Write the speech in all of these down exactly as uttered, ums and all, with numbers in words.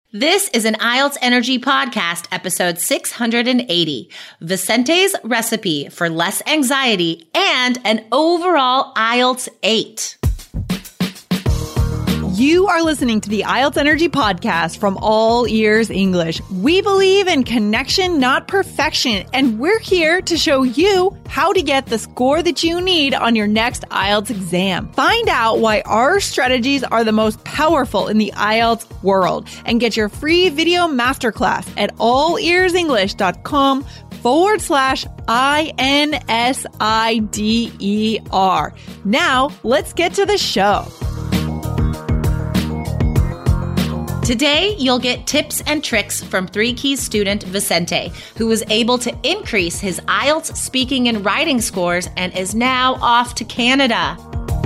This is an I E L T S Energy Podcast, episode six hundred eighty, Vicente's recipe for less anxiety and an overall I E L T S eight. You are listening to the I E L T S Energy Podcast from All Ears English. We believe in connection, not perfection, and we're here to show you how to get the score that you need on your next I E L T S exam. Find out why our strategies are the most powerful in the I E L T S world and get your free video masterclass at allearsenglish.com forward slash I N S I D E R. Now, let's get to the show. Today, you'll get tips and tricks from Three Keys student Vicente, who was able to increase his I E L T S speaking and writing scores and is now off to Canada.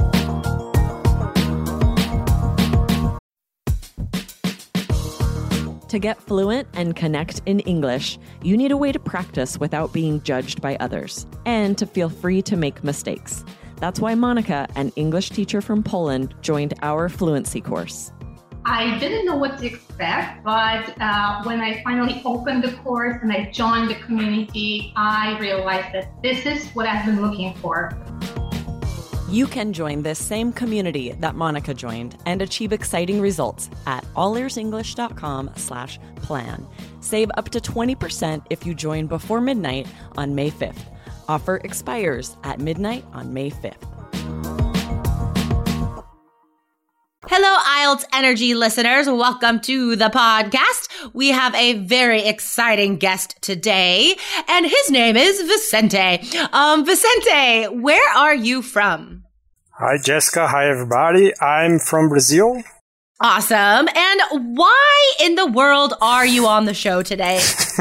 To get fluent and connect in English, you need a way to practice without being judged by others and to feel free to make mistakes. That's why Monica, an English teacher from Poland, joined our fluency course. I didn't know what to expect, but uh, when I finally opened the course and I joined the community, I realized that this is what I've been looking for. You can join this same community that Monica joined and achieve exciting results at allearsenglish.com slash plan. Save up to twenty percent if you join before midnight on May fifth. Offer expires at midnight on May fifth. Hello, I E L T S Energy listeners. Welcome to the podcast. We have a very exciting guest today, and his name is Vicente. Um, Vicente, where are you from? Hi, Jessica. Hi, everybody. I'm from Brazil. Awesome. And why in the world are you on the show today?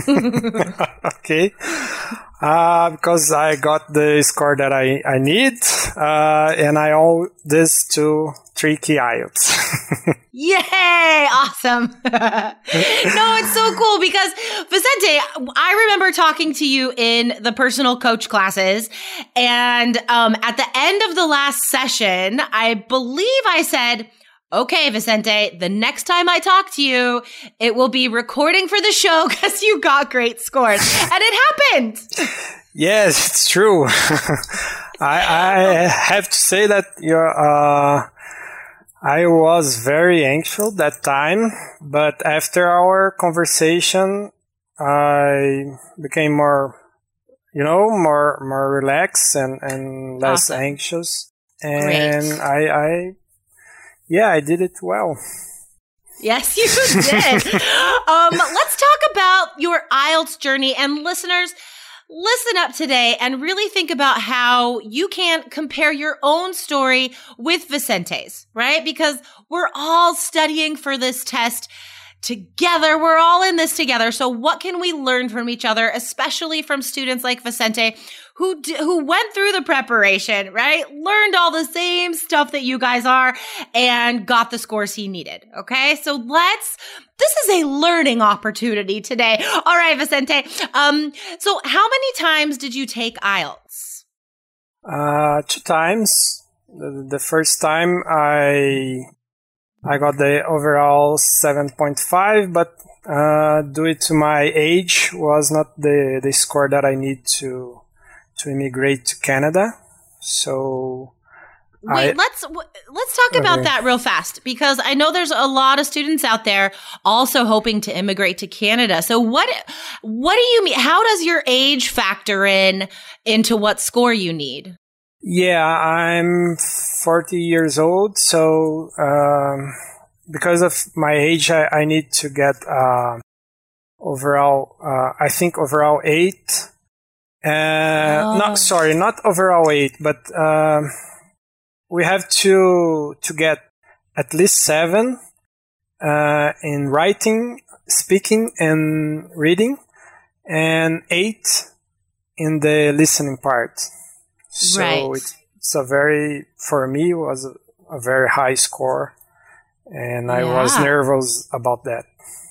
Okay. Uh, because I got the score that I, I need, uh, and I owe this to Three Key I E L T S. Yay! Awesome. No, it's so cool because, Vicente, I remember talking to you in the personal coach classes, and um, at the end of the last session, I believe I said, okay, Vicente, the next time I talk to you, it will be recording for the show because you got great scores. And it happened. Yes, it's true. I, I have to say that you're, uh, I was very anxious that time, but after our conversation, I became more, you know, more, more relaxed and, and less Awesome. anxious. And Great. I, I, yeah, I did it well. Yes, you did. um, let's talk about your I E L T S journey. And listeners, listen up today and really think about how you can compare your own story with Vicente's, right? Because we're all studying for this test together. We're all in this together. So what can we learn from each other, especially from students like Vicente, who d- who went through the preparation, right? Learned all the same stuff that you guys are and got the scores he needed. Okay. So let's, this is a learning opportunity today. All right, Vicente. Um, so how many times did you take I E L T S? Uh, two times. The, the first time I, I got the overall seven point five, but, uh, due to my age was not the, the score that I need to, to immigrate to Canada. So Wait, I, let's w- let's talk about Okay. that real fast because I know there's a lot of students out there also hoping to immigrate to Canada. So what what do you mean? How does your age factor in into what score you need? yeah, I'm forty years old. So, um, because of my age, I, I need to get, uh, overall, uh, I think overall eight. Uh, Oh. not, sorry, not overall eight, but, um, we have to, to get at least seven, uh, in writing, speaking, and reading, and eight in the listening part. So Right. it's, it's a very, for me, it was a, a very high score, and I was Yeah. nervous about that.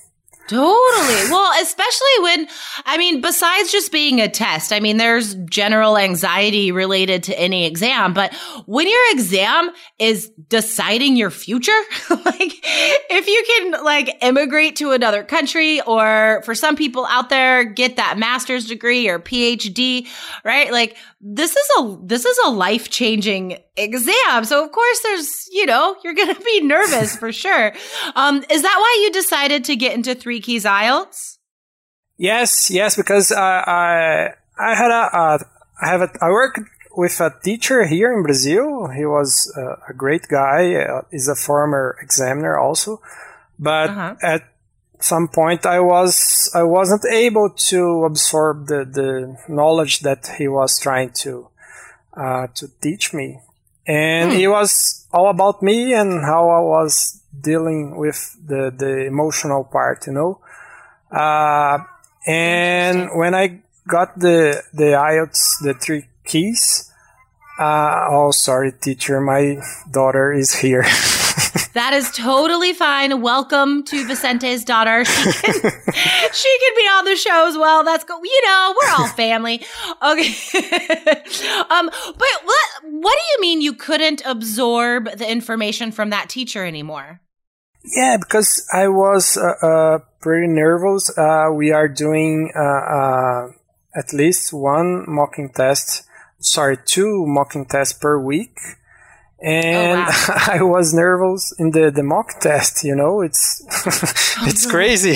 Totally. Well, especially when, I mean, besides just being a test, I mean, there's general anxiety related to any exam, but when your exam is deciding your future, like if you can like immigrate to another country, or for some people out there, get that master's degree or P H D, right? Like this is a, this is a life-changing exam. So of course there's, you know, you're going to be nervous for sure. Um, is that why you decided to get into Three Keys I E L T S? Yes, yes, because I I, I had a, a I have a I worked with a teacher here in Brazil. He was a, a great guy. Uh, he's a former examiner also, but uh-huh. at some point I was I wasn't able to absorb the, the knowledge that he was trying to uh, to teach me, and hmm. it was all about me and how I was dealing with the the emotional part, you know. Uh, and when I got the the I E L T S, the three keys. Uh, oh, sorry, teacher, my daughter is here. That is totally fine. Welcome to Vicente's daughter. She can, she can be on the show as well. That's go. You know, we're all family. Okay. um, but what what do you mean you couldn't absorb the information from that teacher anymore? Yeah, because I was uh, uh, pretty nervous. Uh, we are doing uh, uh, at least one mocking test. Sorry, two mocking tests per week. And oh, wow. I was nervous in the, the mock test, you know, it's, oh, it's no. crazy.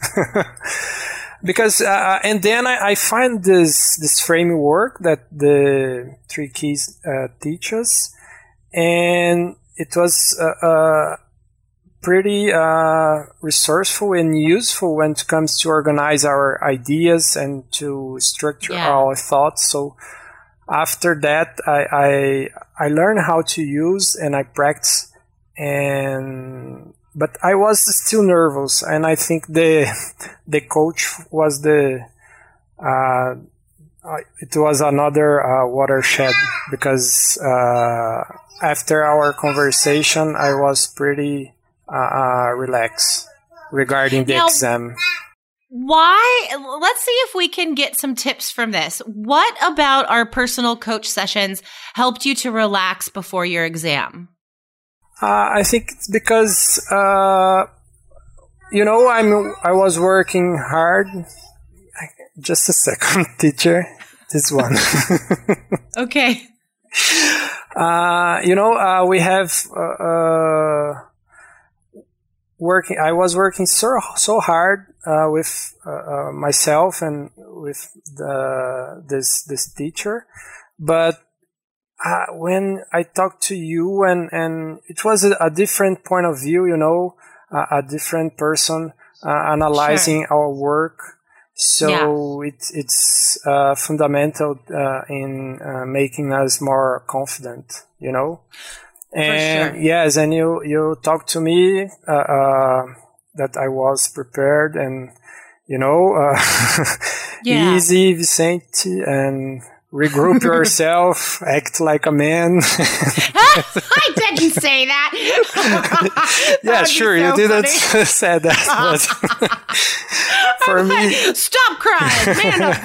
Because, uh, and then I, I find this, this framework that the Three Keys, uh, teach us. And it was, uh, uh, pretty, uh, resourceful and useful when it comes to organize our ideas and to structure yeah. our thoughts. So, after that, I, I I learned how to use and I practice, and but I was still nervous, and I think the the coach was the uh, it was another uh, watershed, because uh, after our conversation, I was pretty uh, uh, relaxed regarding the now, exam. Why? Let's see if we can get some tips from this. What about our personal coach sessions helped you to relax before your exam? Uh, I think it's because, uh, you know, I'm, I was working hard. Just a second, teacher. This one. Okay. Uh, you know, uh, we have, uh, uh, working, I was working so, so hard. Uh, with uh, uh, myself and with the, this this teacher, but uh, when I talked to you, and, and it was a, a different point of view, you know, uh, a different person uh, analyzing sure. our work. So yeah. it, it's uh, fundamental uh, in uh, making us more confident, you know. And sure. yes, and you you talked to me. Uh, uh, that I was prepared, and, you know, uh, yeah. easy, Vicente, and regroup yourself, act like a man. I didn't say that. Yeah, that sure, so you didn't funny. say that, but for me... Stop crying, man up,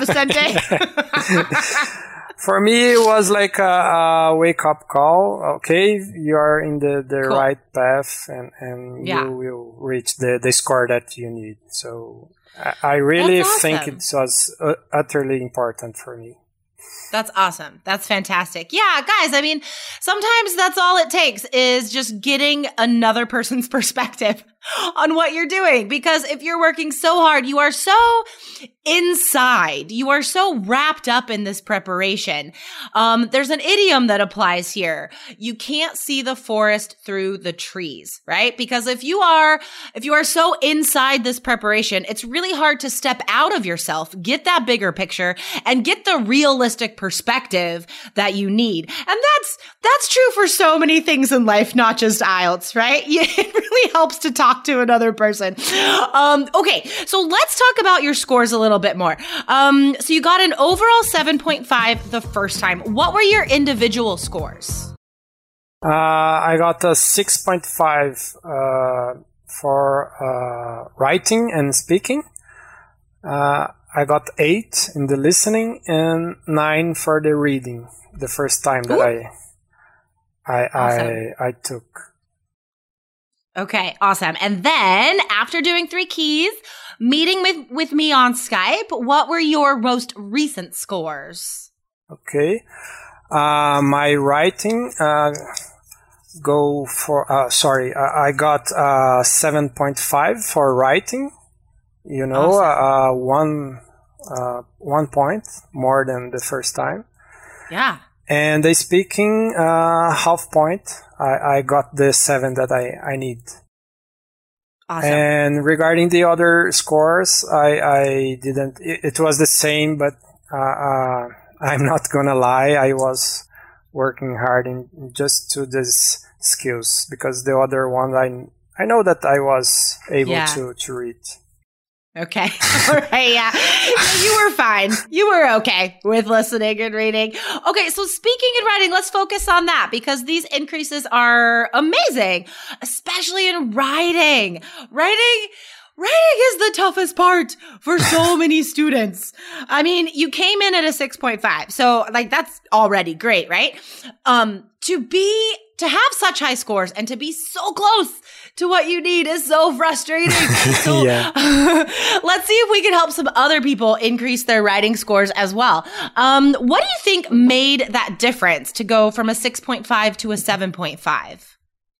Vicente. For me, it was like a, a wake-up call. Okay, you are in the, the cool. right path, and, and yeah. you will reach the, the score that you need. So I, I really awesome. think it was uh, utterly important for me. That's awesome. That's fantastic. Yeah, guys, I mean, sometimes that's all it takes is just getting another person's perspective on what you're doing. Because if you're working so hard, you are so inside, you are so wrapped up in this preparation. Um, there's an idiom that applies here. You can't see the forest through the trees, right? Because if you are, if you are so inside this preparation, it's really hard to step out of yourself, get that bigger picture, and get the realistic perspective that you need. And that's, that's true for so many things in life, not just I E L T S, right? It really helps to talk to another person. Um, okay. So let's talk about your scores a little bit more. Um, so you got an overall seven point five the first time. What were your individual scores? Uh, I got a six point five, uh, for uh, writing and speaking. Uh, I got eight in the listening and nine for the reading. The first time that Ooh. I I awesome. I I took. Okay, awesome. And then after doing three keys, meeting with, with me on Skype, what were your most recent scores? Okay. Uh, my writing, uh, go for, uh, sorry, I, I got, uh, seven point five for writing, you know, awesome. uh, one, uh, one point more than the first time. Yeah. And the speaking, uh, half point. I, I got the seven that I, I need. Awesome. And regarding the other scores, I, I didn't, it, it was the same, but, uh, uh, I'm not gonna lie, I was working hard in just to these skills, because the other one, I, I know that I was able yeah. to, to read. Okay. All right. Yeah. You were fine. You were okay with listening and reading. Okay. So speaking and writing, let's focus on that, because these increases are amazing, especially in writing. Writing, writing is the toughest part for so many students. I mean, you came in at a six point five. So like, that's already great, right? Um, to be, to have such high scores and to be so close to what you need is so frustrating. So yeah. let's see if we can help some other people increase their writing scores as well. Um, what do you think made that difference to go from a six point five to a seven point five?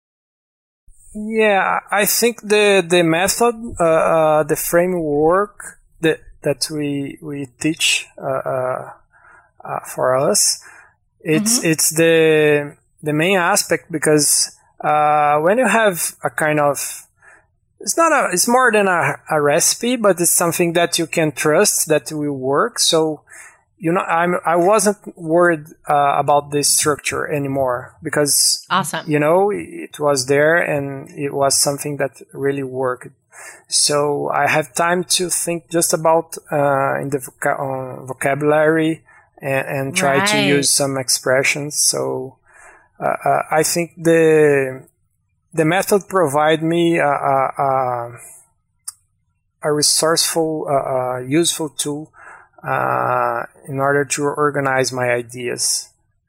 Yeah, I think the the method, uh, uh, the framework that that we we teach uh, uh, uh, for us, it's mm-hmm. it's the the main aspect, because uh, when you have a kind of, it's not a, it's more than a, a recipe, but it's something that you can trust that will work. So, you know, I'm, I wasn't worried uh, about this structure anymore, because, awesome. you know, it was there and it was something that really worked. So I have time to think just about uh, in the voca- uh, vocabulary and, and try right. to use some expressions. So uh, uh, I think the the method provide me a, a, a, a resourceful, uh, uh, useful tool uh, in order to organize my ideas.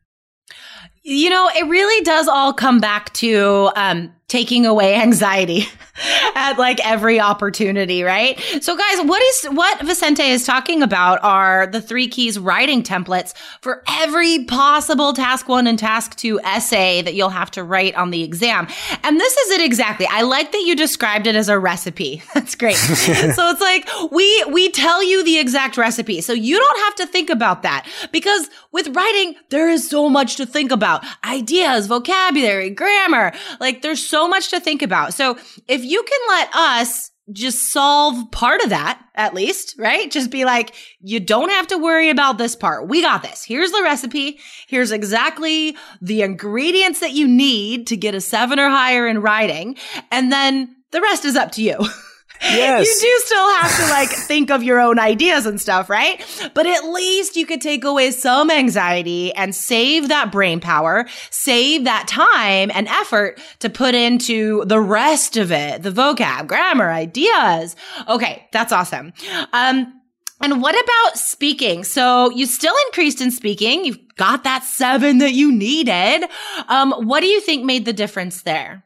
You know, it really does all come back to um, taking away anxiety at like every opportunity, right? So guys, what is what Vicente is talking about are the three keys writing templates for every possible task one and task two essay that you'll have to write on the exam. And this is it exactly. I like that you described it as a recipe. That's great. So it's like we we tell you the exact recipe. So you don't have to think about that, because with writing, there is so much to think about. Ideas, vocabulary, grammar, like there's so much to think about. So if you can let us just solve part of that, at least, right? Just be like, you don't have to worry about this part. We got this. Here's the recipe. Here's exactly the ingredients that you need to get a seven or higher in writing. And then the rest is up to you. Yes. You do still have to like think of your own ideas and stuff, right? But at least you could take away some anxiety and save that brain power, save that time and effort to put into the rest of it, the vocab, grammar, ideas. Okay, that's awesome. Um, and what about speaking? So you still increased in speaking. You've got that seven that you needed. Um, what do you think made the difference there?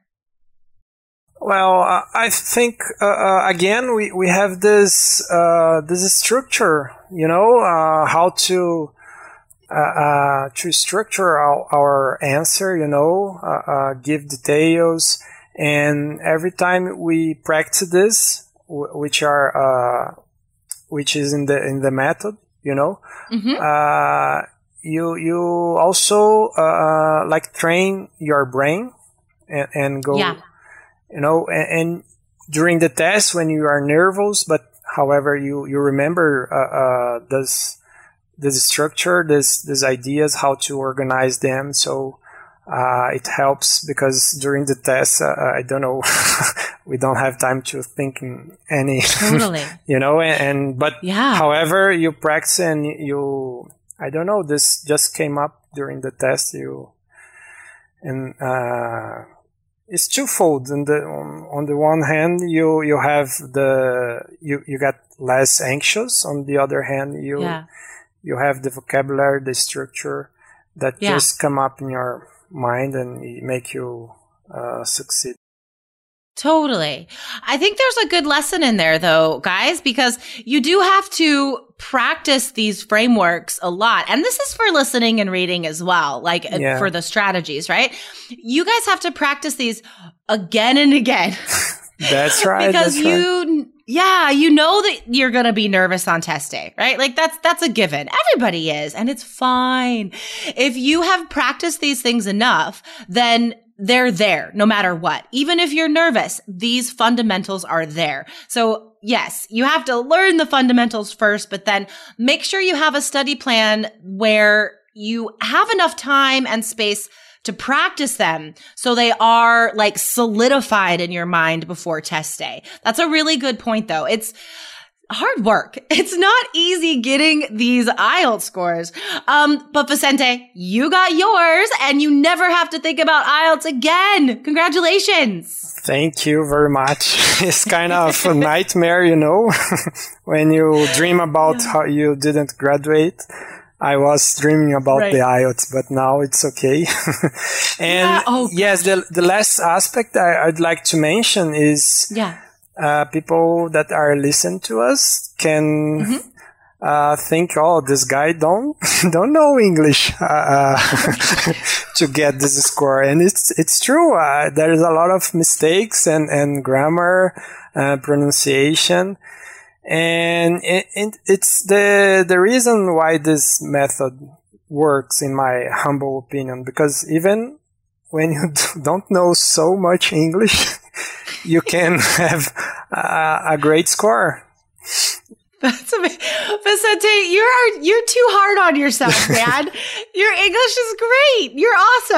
Well, uh, I think uh, uh, again we, we have this uh, this structure, you know, uh, how to uh, uh, to structure our, our answer, you know, uh, uh, give details, and every time we practice this, w- which are uh, which is in the in the method, you know, mm-hmm. uh, you you also uh, like train your brain and, and go. Yeah. You know, and, and during the test when you are nervous, but however you, you remember uh, uh, this this structure, this these ideas, how to organize them. So uh, it helps, because during the test, uh, I don't know, we don't have time to think in any. Totally. You know, and, and but yeah. However you practice and you, I don't know, this just came up during the test. You and. Uh, it's twofold. And the, on, on the one hand, you, you have the, you, you get less anxious. On the other hand, you, yeah. you have the vocabulary, the structure that yeah. just come up in your mind and make you uh, succeed. Totally. I think there's a good lesson in there though, guys, because you do have to practice these frameworks a lot. And this is for listening and reading as well, like yeah. for the strategies, right? You guys have to practice these again and again. That's right. because that's you, right. yeah, you know that you're going to be nervous on test day, right? Like that's, that's a given. Everybody is, and it's fine. If you have practiced these things enough, then they're there no matter what. Even if you're nervous, these fundamentals are there. So yes, you have to learn the fundamentals first, but then make sure you have a study plan where you have enough time and space to practice them so they are like solidified in your mind before test day. That's a really good point though. It's hard work. It's not easy getting these I E L T S scores. Um, but Vicente, you got yours and you never have to think about I E L T S again. Congratulations. Thank you very much. It's kind of a nightmare, you know, when you dream about yeah. how you didn't graduate. I was dreaming about right. the I E L T S, but now it's okay. And yeah. oh, yes, the, the last aspect I, I'd like to mention is yeah. Uh, people that are listening to us can mm-hmm. uh, think, oh, this guy don't don't know English uh, to get this score, and it's it's true. Uh, there is a lot of mistakes and and grammar, uh, pronunciation, and it, it, it's the the reason why this method works, in my humble opinion, because even when you don't know so much English, you can have uh, a great score. That's amazing. Vicente, you're, you're too hard on yourself, man. Your English is great. You're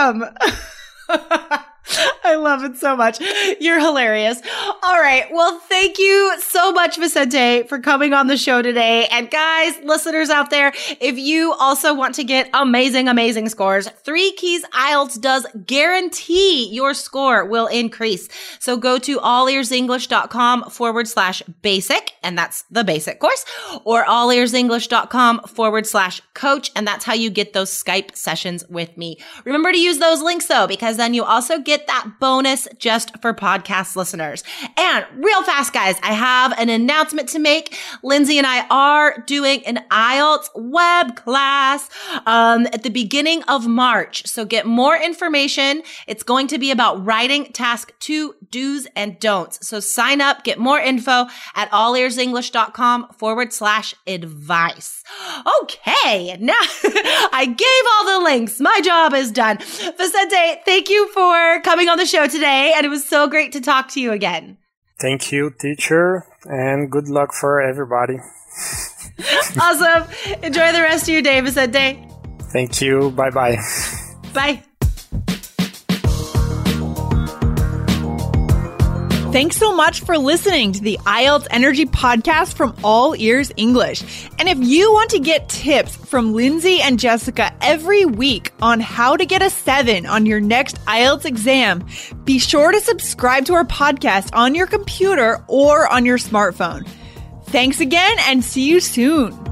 awesome. I love it so much. You're hilarious. All right. Well, thank you so much, Vicente, for coming on the show today. And guys, listeners out there, if you also want to get amazing, amazing scores, Three Keys I E L T S does guarantee your score will increase. So go to allearsenglish.com forward slash basic, and that's the basic course, or allearsenglish.com forward slash coach, and that's how you get those Skype sessions with me. Remember to use those links though, because then you also get that bonus just for podcast listeners. And real fast, guys, I have an announcement to make. Lindsay and I are doing an I E L T S web class um, at the beginning of March. So get more information. It's going to be about writing task two do's and don'ts. So sign up, get more info at allearsenglish.com forward slash advice. Okay, now I gave all the links. My job is done. Vicente, thank you for coming on the show today, and it was so great to talk to you again. Thank you, teacher, and good luck for everybody. Awesome. Enjoy the rest of your day, Vicente. Thank you. Bye-bye. Bye. Thanks so much for listening to the I E L T S Energy Podcast from All Ears English. And if you want to get tips from Lindsay and Jessica every week on how to get a seven on your next I E L T S exam, be sure to subscribe to our podcast on your computer or on your smartphone. Thanks again and see you soon.